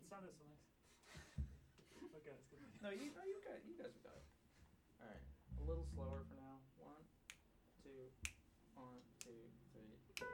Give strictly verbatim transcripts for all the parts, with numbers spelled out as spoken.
It sounded so nice. Okay, let's go. No, you, no, you got, you guys have got it. All right, a little slower for now. One, two, one, two, three.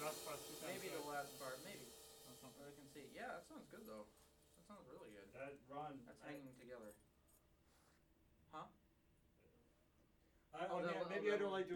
Last part two times. Maybe the right? last part, maybe. Or something. I can see. Yeah, that sounds good though. That sounds really good. That run. That's I, hanging together. Huh? I, Oh, oh, that yeah, one- maybe oh, I that don't one. like doing